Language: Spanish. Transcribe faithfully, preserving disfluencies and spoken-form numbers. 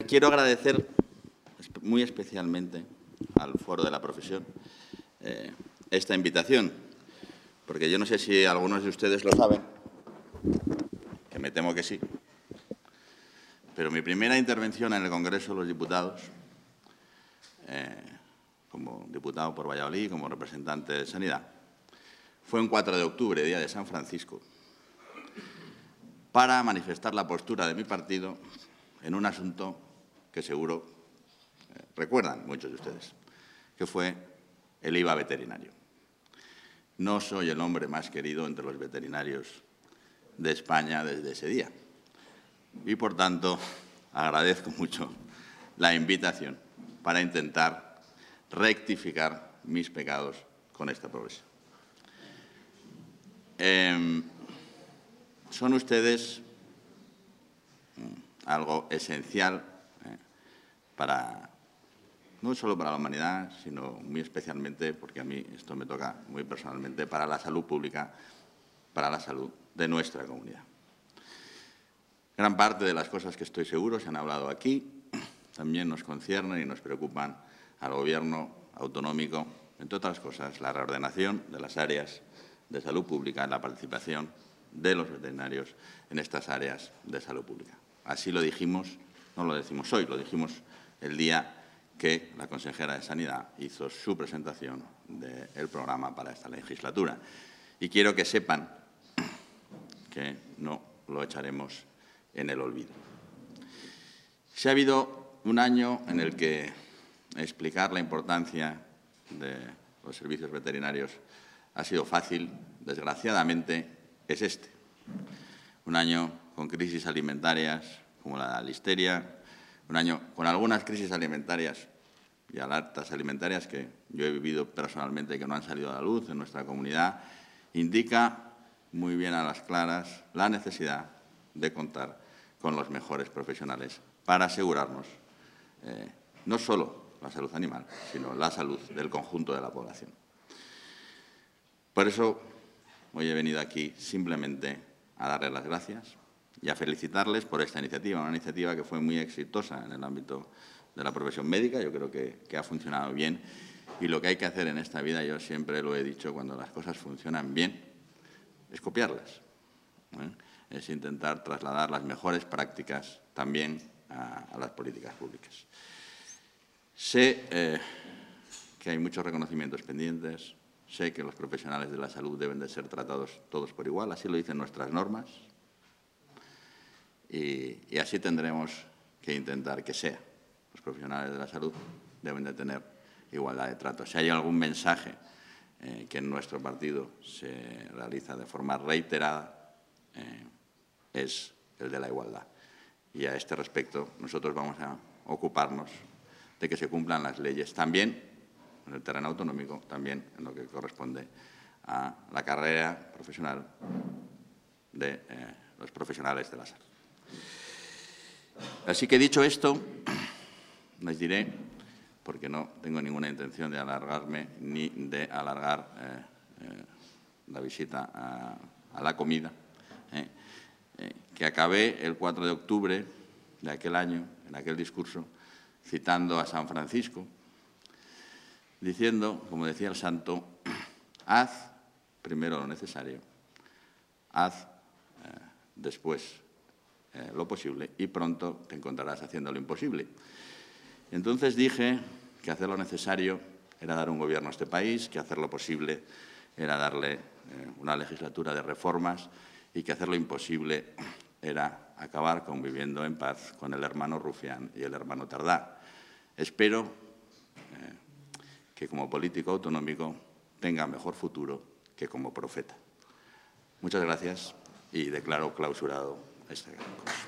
quiero agradecer muy especialmente al Foro de la Profesión eh, esta invitación, porque yo no sé si algunos de ustedes lo saben, que me temo que sí, pero mi primera intervención en el Congreso de los Diputados, eh, como diputado por Valladolid, como representante de Sanidad, fue un cuatro de octubre, día de San Francisco, para manifestar la postura de mi partido en un asunto que seguro eh, recuerdan muchos de ustedes, que fue el I V A veterinario. No soy el hombre más querido entre los veterinarios de España desde ese día y, por tanto, agradezco mucho la invitación para intentar rectificar mis pecados con esta profesión. Eh, son ustedes algo esencial eh, para, no solo para la humanidad, sino muy especialmente, porque a mí esto me toca muy personalmente, para la salud pública, para la salud de nuestra comunidad. Gran parte de las cosas que estoy seguro se han hablado aquí, también nos conciernen y nos preocupan al Gobierno autonómico, entre otras cosas, la reordenación de las áreas de salud pública, la participación de los veterinarios en estas áreas de salud pública. Así lo dijimos, no lo decimos hoy, lo dijimos el día que la consejera de Sanidad hizo su presentación del programa para esta legislatura. Y quiero que sepan que no lo echaremos en el olvido. Si ha habido un año en el que explicar la importancia de los servicios veterinarios ha sido fácil, desgraciadamente, es este. Un año con crisis alimentarias como la listeria, un año con algunas crisis alimentarias y alertas alimentarias que yo he vivido personalmente y que no han salido a la luz en nuestra comunidad, indica muy bien a las claras la necesidad de contar con los mejores profesionales para asegurarnos eh, no solo la salud animal, sino la salud del conjunto de la población. Por eso, hoy he venido aquí simplemente a darles las gracias y a felicitarles por esta iniciativa, una iniciativa que fue muy exitosa en el ámbito de la profesión médica. Yo creo que, que ha funcionado bien y lo que hay que hacer en esta vida, yo siempre lo he dicho, cuando las cosas funcionan bien, es copiarlas, ¿eh? Es intentar trasladar las mejores prácticas también a, a las políticas públicas. Sé eh, que hay muchos reconocimientos pendientes, sé que los profesionales de la salud deben de ser tratados todos por igual, así lo dicen nuestras normas, y, y así tendremos que intentar que sea. Los profesionales de la salud deben de tener igualdad de trato. Si hay algún mensaje eh, que en nuestro partido se realiza de forma reiterada, eh, es el de la igualdad. Y a este respecto nosotros vamos a ocuparnos de que se cumplan las leyes, también en el terreno autonómico, también en lo que corresponde a la carrera profesional de eh, los profesionales de la salud. Así que, dicho esto, les diré, porque no tengo ninguna intención de alargarme ni de alargar eh, eh, la visita a, a la comida, eh, eh, que acabé el cuatro de octubre de aquel año, en aquel discurso, citando a San Francisco, diciendo, como decía el santo, haz primero lo necesario, haz eh, después eh, lo posible y pronto te encontrarás haciendo lo imposible. Entonces dije que hacer lo necesario era dar un gobierno a este país, que hacer lo posible era darle eh, una legislatura de reformas y que hacer lo imposible era acabar conviviendo en paz con el hermano Rufián y el hermano Tardá. Espero eh, que como político autonómico tenga mejor futuro que como profeta. Muchas gracias y declaro clausurado este congreso.